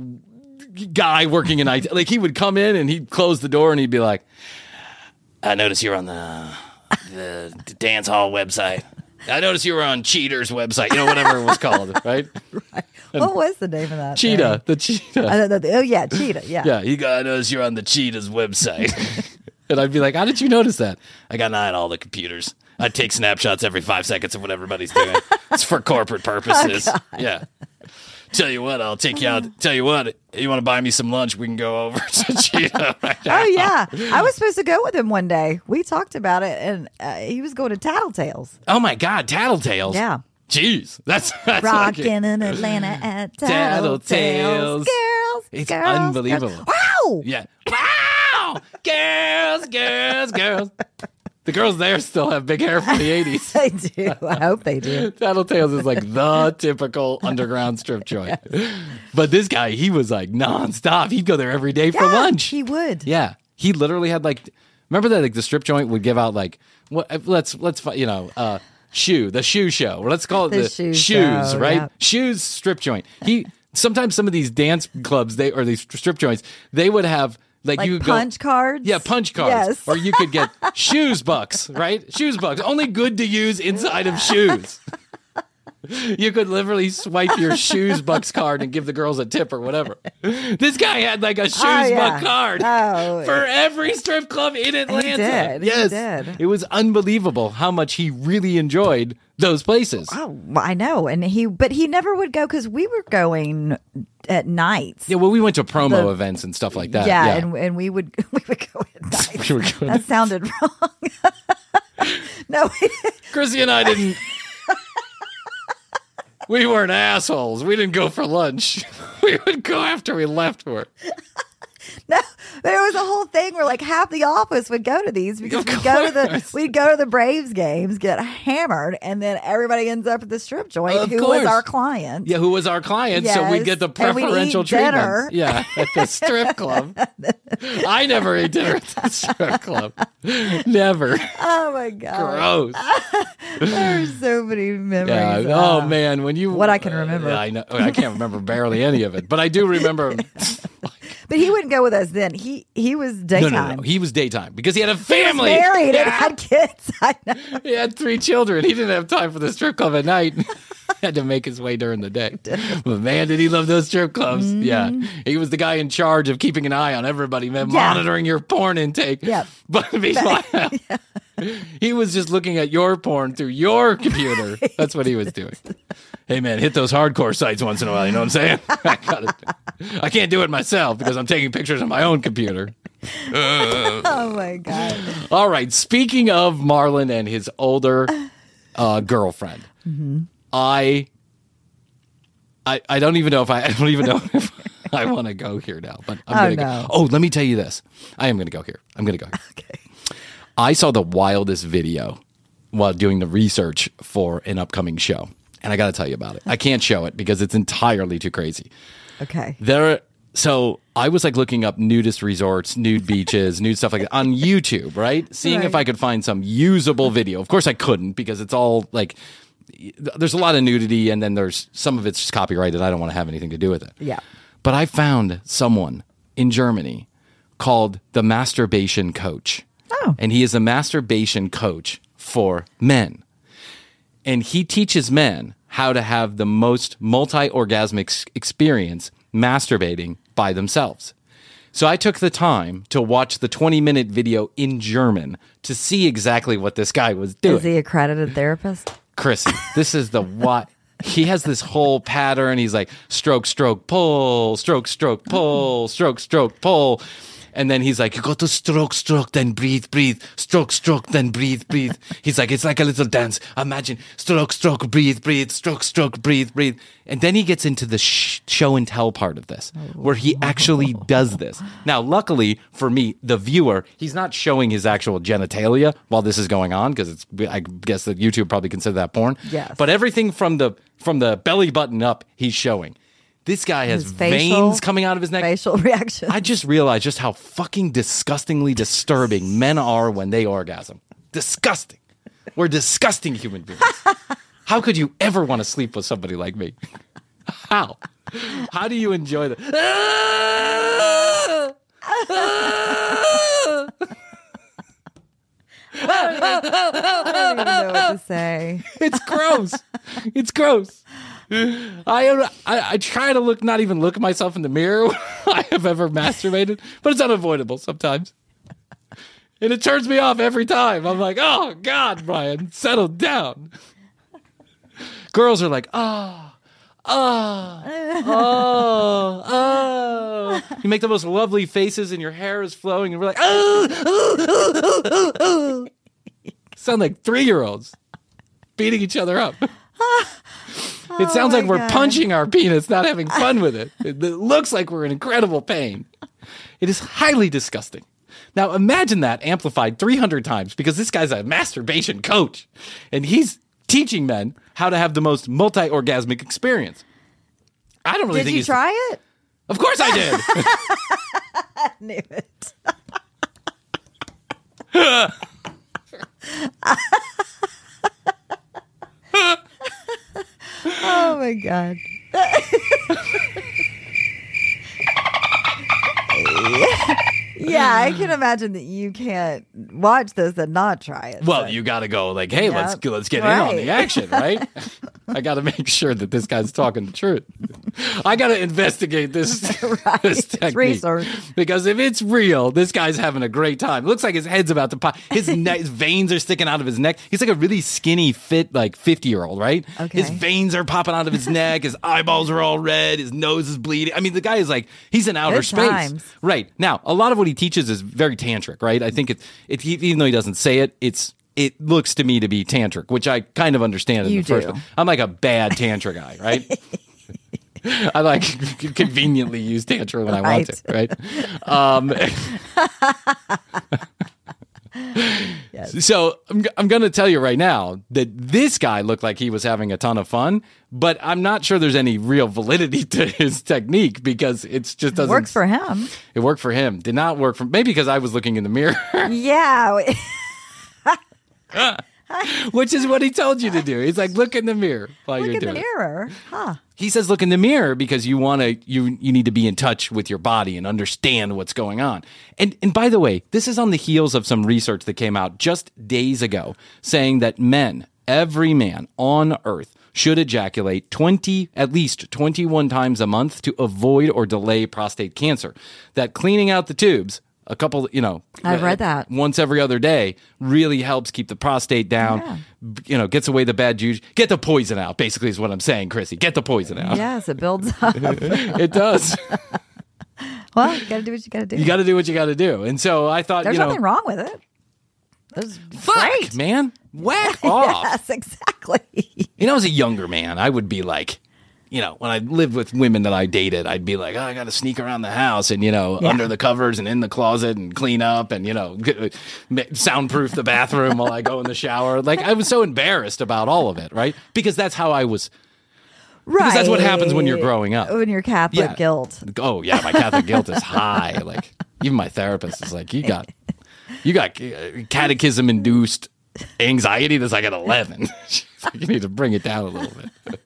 guy working in I T. Like he would come in and he'd close the door and he'd be like, I noticed you're on the the dance hall website. I noticed you were on Cheater's website, you know, whatever it was called, right? Right. What was the name of that? Cheetah, thing? the Cheetah. I don't know. Oh, yeah, Cheetah. Yeah. Yeah, you got, I noticed you're on the Cheetah's website. And I'd be like, how did you notice that? I got an eye on all the computers. I take snapshots every five seconds of what everybody's doing. It's for corporate purposes. Oh, yeah. Tell you what, I'll take you out. Tell you what, you want to buy me some lunch? We can go over to Cheetah right now. Oh, yeah. I was supposed to go with him one day. We talked about it, and uh, he was going to Tattletales. Oh my God, Tattletales. Yeah. Jeez, that's, that's Rocking like, in Atlanta at Tattletales. Tattletales. Girls. It's girls, unbelievable. girls. Wow. Yeah. Wow, girls, girls, girls. The girls there still have big hair from the eighties. They do. I hope they do. Tattletales is like the typical underground strip joint. But this guy, he was like nonstop. He'd go there every day for Yeah, lunch. He would. Yeah, he literally had like, remember that like the strip joint would give out like what? Let's let's you know, uh, shoe the shoe show. Let's call it The the, shoe shoes, show, right? yeah. Shoes strip joint. He sometimes some of these dance clubs they or these strip joints they would have. Like you could punch go, cards? Yeah, punch cards. Yes. Or you could get shoes bucks, right? Shoes bucks. Only good to use inside of shoes. You could literally swipe your shoes bucks card and give the girls a tip or whatever. This guy had like a shoes Oh, yeah. buck card Oh. for every strip club in Atlanta. did. He Yes. did. It was unbelievable how much he really enjoyed those places. Oh, well, I know. And he, but he never would go because we were going at nights. Yeah, well, we went to promo The- events and stuff like that. Yeah, Yeah, And, and we would we would go at nights. We were going- That sounded wrong. No, we, Chrissy and I didn't. We weren't assholes. We didn't go for lunch. We would go after we left work. no. There was a whole thing where like half the office would go to these because Of we'd go to the course. we'd go to the Braves games, get hammered, and then everybody ends up at the strip joint. Of who course. was our client? Yeah, who was our client, so we Yes. get the And we'd eat preferential dinner. treatment. Yeah, at the strip club. I never ate dinner at the strip club. Never. Oh my god! Gross. There's so many memories. Yeah. Uh, Oh man, when you what I can remember. Yeah, I know. I can't remember barely any of it, but I do remember. But he wouldn't go with us then. He he was No, daytime. no, no, no. He was daytime because he had a He was family. married Yeah. and had kids. I know. He had three children. He didn't have time for the strip club at night. He had to make his way during the day. But man, did he love those strip clubs. Mm-hmm. Yeah. He was the guy in charge of keeping an eye on everybody, man, Yeah. monitoring your porn intake. Yeah. But meanwhile, he was just looking at your porn through your computer. That's what he was doing. Hey, man, hit those hardcore sites once in a while. You know what I'm saying? I, gotta, I can't do it myself because I'm taking pictures on my own computer. Oh my god. All right. Speaking of Marlon and his older uh, girlfriend, Mm-hmm. I, I, I don't even know if I, I don't even know if I want to go here now. But I'm Oh, gonna no. go. Oh, let me tell you this. I am going to go here. I'm going to go here. Okay. I saw the wildest video while doing the research for an upcoming show, and I got to tell you about it. I can't show it because it's entirely too crazy. Okay. There, so I was like looking up nudist resorts, nude beaches, nude stuff like that on YouTube, right? Seeing if Right. I could find some usable video. Of course, I couldn't because it's all like there's a lot of nudity, and then there's some of it's just copyrighted. I don't want to have anything to do with it. Yeah. But I found someone in Germany called the Masturbation Coach. Oh. And he is a masturbation coach for men. And he teaches men how to have the most multi-orgasmic s- experience masturbating by themselves. So I took the time to watch the twenty-minute video in German to see exactly what this guy was doing. Is he accredited therapist? Chrissy, this is the what. He has this whole pattern. He's like stroke, stroke, pull, stroke, stroke, pull, stroke, stroke, pull. And then he's like, you go to stroke, stroke, then breathe, breathe, stroke, stroke, then breathe, breathe. He's like, it's like a little dance. Imagine stroke, stroke, breathe, breathe, stroke, stroke, breathe, breathe. And then he gets into the sh- show and tell part of this, where he actually does this. Now, luckily for me, the viewer, he's not showing his actual genitalia while this is going on, because it's, I guess that YouTube probably consider that porn. Yes. But everything from the from the belly button up, he's showing. This guy has His facial- veins coming out of his neck. Facial reaction. I just realized just how fucking disgustingly disturbing men are when they orgasm. Disgusting. We're disgusting human beings. How could you ever want to sleep with somebody like me? How? How do you enjoy that? I don't even know what to say. It's gross. It's gross. I, I I try to look, not even look at myself in the mirror when I have ever masturbated, but it's unavoidable sometimes. And it turns me off every time. I'm like, oh, God, Brian, settle down. Girls are like, oh, oh, oh, oh. You make the most lovely faces and your hair is flowing and we're like, oh, oh, oh, oh, oh. Sound like three-year-olds beating each other up. It sounds my like we're God. punching our penis, not having fun with it. It it looks like we're in incredible pain. It is highly disgusting. Now, imagine that amplified three hundred times, because this guy's a masturbation coach, and he's teaching men how to have the most multi-orgasmic experience. I don't really Did think you he's... try it? Of course I did. I knew it. Oh my God. Yeah, I can imagine that you can't watch this and not try it. Well, so. you got to go like, hey, Yep. let's let's get in on Right. the action, right? I got to make sure that this guy's talking the truth. I got to investigate this, Right. this It's technique research. because if it's real, this guy's having a great time. It looks like his head's about to pop. His, ne- his veins are sticking out of his neck. He's like a really skinny, fit, like fifty year old, right? Okay. His veins are popping out of his neck. His eyeballs are all red. His nose is bleeding. I mean, the guy is like he's in outer Good space, times. right? Now, a lot of what he teaches is very tantric, right? I think it, it even though he doesn't say it, it's. It looks to me to be tantric, which I kind of understand in You the first do. one. I'm like a bad tantra guy, right? I like conveniently use tantra when I want to, right? Um, Yes. So I'm, I'm going to tell you right now that this guy looked like he was having a ton of fun, but I'm not sure there's any real validity to his technique because it's just doesn't Works for him. It worked for him. Did not work for maybe because I was looking in the mirror. Yeah. Which is what he told you to do. He's like, look in the mirror while Look you're in the doing it. mirror. Huh. He says, look in the mirror because you want to, you you need to be in touch with your body and understand what's going on. And and by the way, this is on the heels of some research that came out just days ago saying that men, every man on Earth, should ejaculate twenty, at least twenty-one times a month to avoid or delay prostate cancer. That cleaning out the tubes a couple, you know, I've read that. once every other day really helps keep the prostate down, Yeah. you know, gets away the bad juice, get the poison out, basically is what I'm saying, Chrissy. Get the poison out. Yes, it builds up. It does. Well, you got to do what you got to do. You got to do what you got to do. And so I thought, There's you know, nothing wrong with it. That's fuck, great. man, whack off. Yes, exactly. You know, as a younger man, I would be like, you know, when I lived with women that I dated, I'd be like, oh, I got to sneak around the house and, you know, Yeah. under the covers and in the closet and clean up and, you know, get, soundproof the bathroom while I go in the shower. Like, I was so embarrassed about all of it, right? Because that's how I was. Right. Because that's what happens when you're growing up. When you're Catholic Yeah. guilt. Oh, yeah, my Catholic guilt is high. Like, even my therapist is like, you got, you got catechism-induced anxiety that's like at eleven. You need to bring it down a little bit.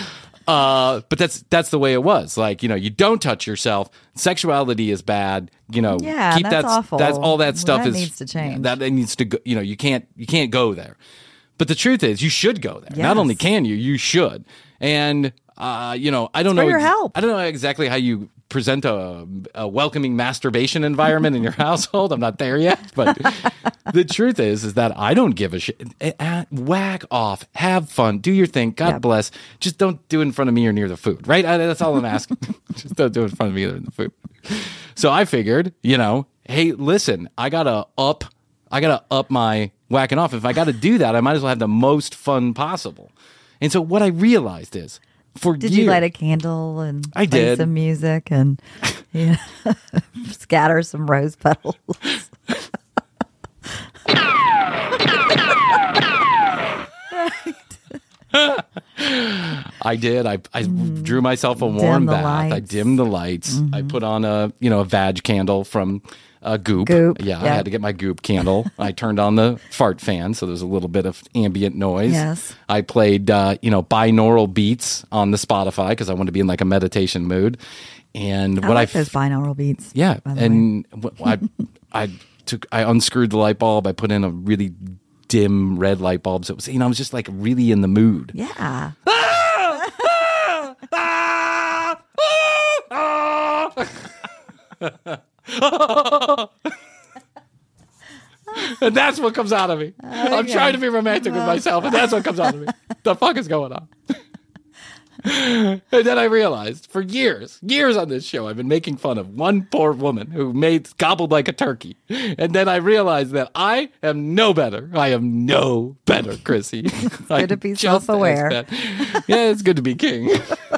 Uh, but that's that's the way it was. Like, you know, you don't touch yourself. Sexuality is bad. You know, Yeah, keep that's that. awful. That's all that stuff That is needs to change. That it needs to go. You know, you can't you can't go there. But the truth is, you should go there. Not Yes. only can you, you should. And uh, you know, I don't It's for know. your help. I don't know exactly how you present a, a welcoming masturbation environment in your household. I'm not there yet, but the truth is, is that I don't give a shit. Eh, eh, Whack off, have fun, do your thing. God Yep. bless. Just don't do it in front of me or near the food, right? I, that's all I'm asking. Just don't do it in front of me or in the food. So I figured, you know, hey, listen, I gotta up, I gotta up my whacking off. If I got to do that, I might as well have the most fun possible. And so what I realized is, for Did years, you light a candle and I play did. some music and yeah, scatter some rose petals? I did. I, I drew myself a warm Mm-hmm. Dim the bath. I lights. dimmed the lights. I put on a you know a vag candle from uh, Goop. Goop, Yeah, I yeah. had to get my Goop candle. I turned on the fart fan, so there's a little bit of ambient noise. Yes. I played uh, you know binaural beats on the Spotify because I wanted to be in like a meditation mood. And I what like I those binaural beats. yeah, by the way. and wh- I I took I unscrewed the light bulb. I put in a really dim red light bulb. So it was you know I was just like really in the mood. Yeah. And that's what comes out of me. I'm trying to be romantic with myself, and that's what comes out of me. The fuck is going on? And then I realized for years, years on this show, I've been making fun of one poor woman who made gobbled like a turkey. And then I realized that I am no better. I am no better, Chrissy. It's good to be self-aware. Yeah, it's good to be king.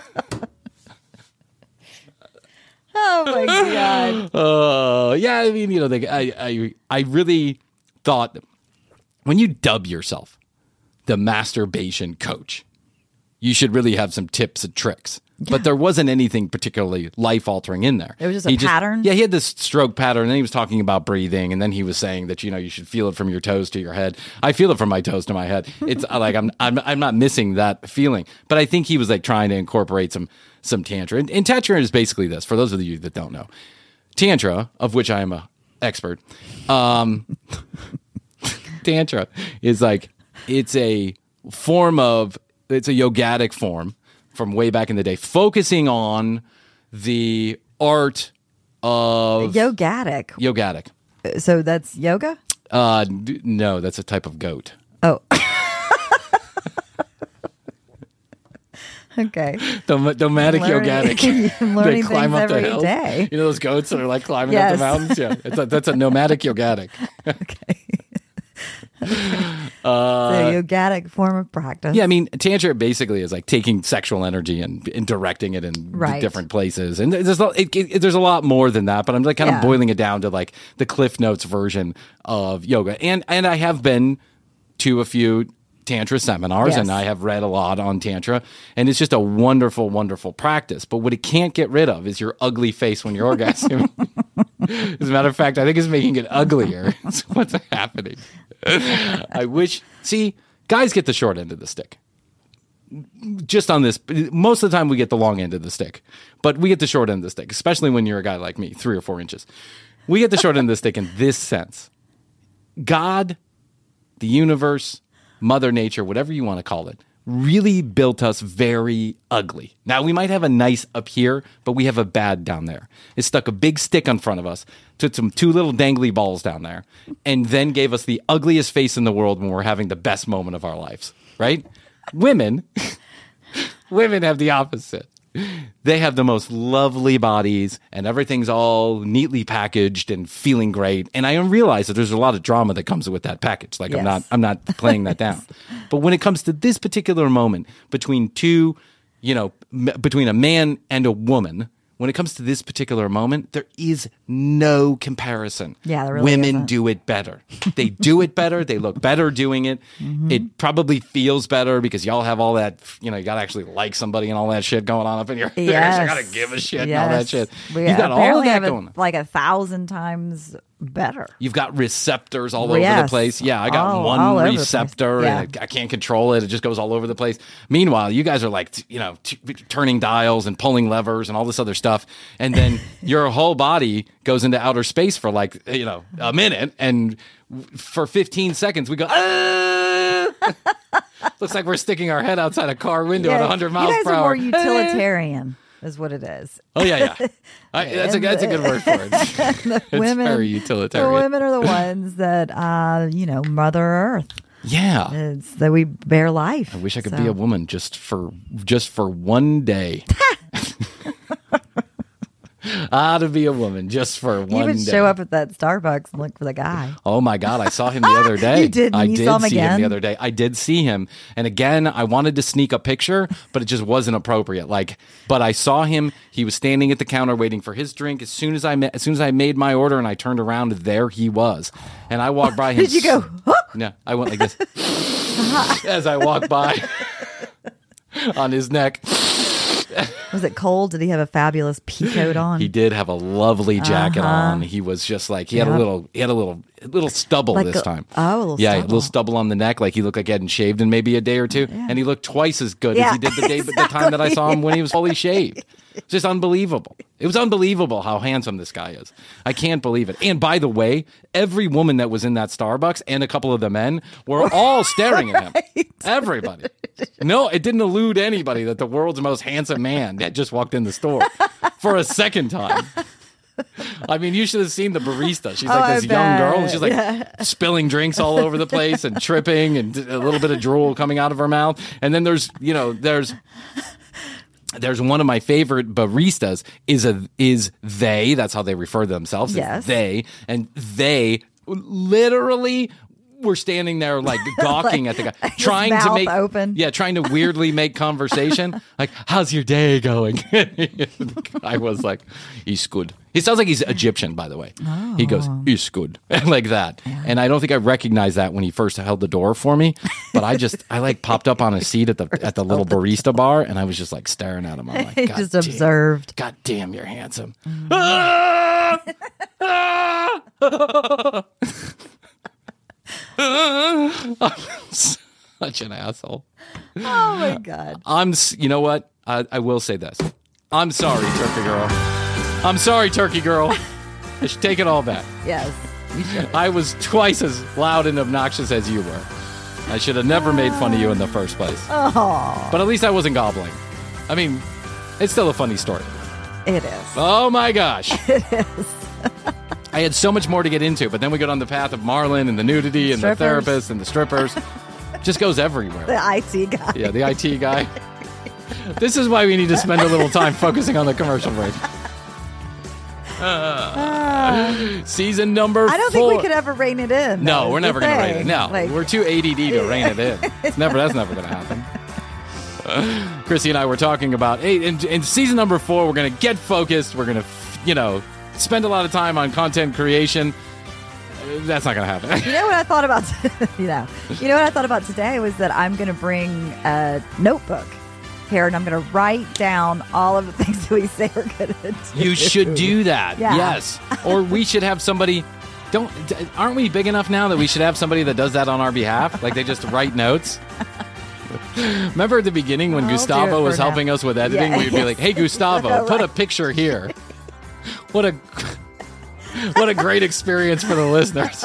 Oh my god. Uh, yeah, I mean, you know, they, I, I, I really thought when you dub yourself the masturbation coach, you should really have some tips and tricks. But there wasn't anything particularly life-altering in there. It was just a He pattern? Yeah, he had this stroke pattern, and then he was talking about breathing, and then he was saying that, you know, you should feel it from your toes to your head. I feel it from my toes to my head. It's like I'm I'm I'm not missing that feeling. But I think he was like trying to incorporate some some tantra. And, and tantra is basically this, for those of you that don't know. Tantra, of which I am a expert. Um, Tantra is like, it's a form of, it's a yogatic form from way back in the day, focusing on the art of Yogatic. yogatic. So that's yoga? Uh, d- no, that's a type of goat. Oh. Okay. The nomadic Learning- yogatic. I'm They learning climb things up the every hills. day. You know those goats that are like climbing Yes. up the mountains? Yeah, it's a, that's a nomadic yogatic. Okay. Uh, the yogatic form of practice. Yeah, I mean, Tantra basically is like taking sexual energy and, and directing it in d- Right. different places. And there's a, it, it, there's a lot more than that, but I'm like kind Yeah. of boiling it down to like the Cliff Notes version of yoga. And and I have been to a few Tantra seminars, Yes. and I have read a lot on Tantra, and it's just a wonderful, wonderful practice. But what it can't get rid of is your ugly face when you're orgasming. As a matter of fact, I think it's making it uglier. That's what's happening. I wish. See, guys get the short end of the stick. Just on this, most of the time we get the long end of the stick, but we get the short end of the stick, especially when you're a guy like me, three or four inches. We get the short end of the stick in this sense. God, the universe, Mother Nature, whatever you want to call it, really built us very ugly. Now, we might have a nice up here, but we have a bad down there. It stuck a big stick in front of us, took some two little dangly balls down there, and then gave us the ugliest face in the world when we're having the best moment of our lives, right? Women, women have the opposite. They have the most lovely bodies, and everything's all neatly packaged and feeling great. And I realize that there's a lot of drama that comes with that package. Like Yes. I'm not, I'm not playing that down. But when it comes to this particular moment between two, you know, m- between a man and a woman, when it comes to this particular moment, there is no comparison. Yeah, there really Women isn't. do it better. They do it better. They look better doing it. Mm-hmm. It probably feels better because y'all have all that, you know, you got to actually like somebody and all that shit going on up in your ears. Yes. You got to give a shit and all that Yes. shit. We You got all apparently that have it going on. like a thousand times better. You've got receptors all over the Yes. place. Yeah, I got All- one all over the place. receptor Yeah. and I, I can't control it. It just goes all over the place. Meanwhile, you guys are like, t- you know, t- turning dials and pulling levers and all this other stuff. And then your whole body goes into outer space for like, you know, a minute. And w- for fifteen seconds, we go, ah! Looks like we're sticking our head outside a car window at one hundred miles you guys per are hour. more utilitarian, is what it is. Oh, yeah, yeah. I, that's, a, that's a good word for it. It's women, very The utilitarian. women are the ones that, uh, you know, Mother Earth. Yeah. It's that we bear life. I wish I could So- be a woman just for just for one day. Ah, to be a woman just for You one would day. show up at that Starbucks and look for the guy. Oh my God, I saw him the other day. You did? I You did saw him see him again? the other day. I did see him. And again, I wanted to sneak a picture, but it just wasn't appropriate. Like, but I saw him. He was standing at the counter waiting for his drink. As soon as I ma- as soon as I made my order and I turned around, there he was. And I walked by him. Did you go, huh? No, I went like this as I walked by on his neck. Was it cold? Did he have a fabulous pea coat on? He did have a lovely jacket Uh-huh. on. He was just like he had a Yep. little he had a little a little stubble Like this a- time. oh, a little yeah, a stubble. little stubble on the neck, like he looked like he hadn't shaved in maybe a day or two, and he looked twice as good as Yeah, he did the day, the time that I saw him when he was fully shaved. Just unbelievable. It was unbelievable how handsome this guy is. I can't believe it. And by the way, every woman that was in that Starbucks and a couple of the men were all staring at him. Everybody. No, it didn't elude anybody that the world's most handsome man had just walked in the store for a second time. I mean, you should have seen the barista. She's like Oh, I this young girl, and bet. she's like Yeah. spilling drinks all over the place and tripping, and a little bit of drool coming out of her mouth. And then there's, you know, there's there's one of my favorite baristas is a is they. That's how they refer to themselves. is Yes. they, and they literally were standing there like gawking at the guy, his trying to mouth make open. yeah, trying to weirdly make conversation. Like, how's your day going? The guy was like, he's good. He sounds like he's Egyptian, by the way. Oh. He goes, he's good, like that. And I don't think I recognized that when he first held the door for me. But I just, I like popped up on a seat at the at the little barista bar, and I was just like staring at him. I'm like, He God just damn, observed. God damn, you're handsome. Ah! Ah! I'm such an asshole. Oh my God. I'm, s- you know what? I, I will say this. I'm sorry, Turkey Girl. I'm sorry, Turkey Girl. I should take it all back. Yes, you should. I was twice as loud and obnoxious as you were. I should have never made fun of you in the first place. Oh, But at least I wasn't gobbling. I mean, it's still a funny story. it is. Oh my gosh. It is. I had so much more to get into, but then we go down the path of Marlon and the nudity and Strippers. the therapist and the strippers. Just goes everywhere. The I T guy. Yeah, the I T guy. This is why we need to spend a little time focusing on the commercial break. Uh, season number four. I don't think we could ever rein it in. No, though, we're is never the going to rein thing. it. No, Like, we're too A D D to rein it in. It's never. That's never going to happen. Uh, Chrissy and I were talking about, hey, in, in season number four, we're going to get focused. We're going to, you know, spend a lot of time on content creation. Uh, That's not going to happen. You know what I thought about? you know, you know what I thought about today was that I'm going to bring a notebook here, and I'm going to write down all of the things that we say we're going to do. You should do that. Yeah. Yes. Or we should have somebody. Don't aren't we big enough now that we should have somebody that does that on our behalf? Like they just write notes. Remember at the beginning when I'll do Gustavo it was for now. helping us with editing? Yeah, We'd be yes. like, "Hey, Gustavo, put a Right. picture here." What a what a great experience for the listeners.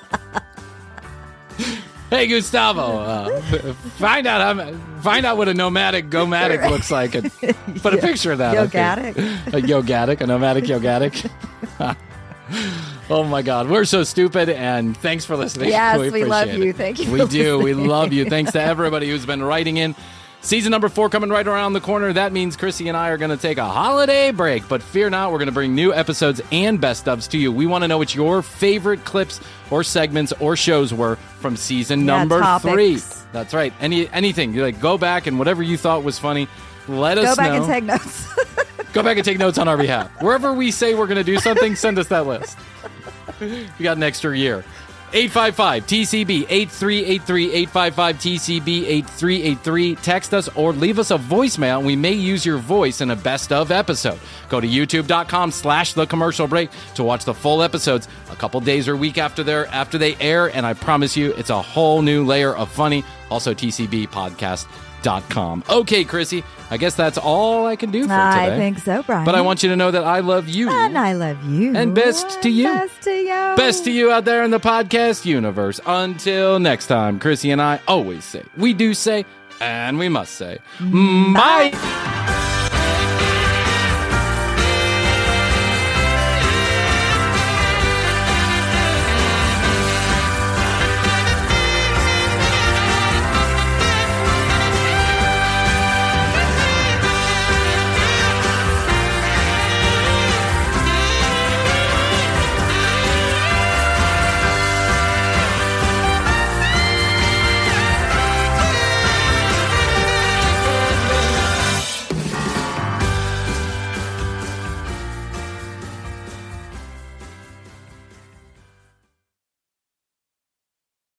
Hey, Gustavo, uh, find out how, find out what a nomadic gomatic looks like, and put a picture of that. up here. Yogatic. A yogatic, a nomadic yogatic. Oh my God, we're so stupid, and thanks for listening. Yes, we love appreciate you. it. Thank you We for do. We listening. love you. Thanks to everybody who's been writing in. Season number four coming right around the corner. That means Chrissy and I are going to take a holiday break, but fear not, we're going to bring new episodes and best ofs to you. We want to know what your favorite clips or segments or shows were from season Yeah, number topics. three. That's right. Any anything. You like go back and whatever you thought was funny, let us Go back know. and take notes. Go back and take notes on our behalf. Wherever we say we're going to do something, send us that list. You got an extra year. eight five five T C B eight three eight three, eight five five T C B eight three eight three. Text us or leave us a voicemail, and we may use your voice in a best of episode. Go to youtube.com slash the commercial break to watch the full episodes a couple days or week after they're after they air, and I promise you it's a whole new layer of funny. Also T C B podcast dot com. Okay, Chrissy, I guess that's all I can do for I today. think so, Brian. But I want you to know that I love you. And I love you. And best to you. Best to you. Best to you out there in the podcast universe. Until next time, Chrissy and I always say, we do say, and we must say, bye.